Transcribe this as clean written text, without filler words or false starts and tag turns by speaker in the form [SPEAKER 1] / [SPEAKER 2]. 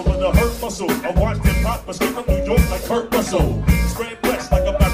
[SPEAKER 1] with a hurt muscle. I watch hip hop escape from New York like Kurt Russell. Spread west like a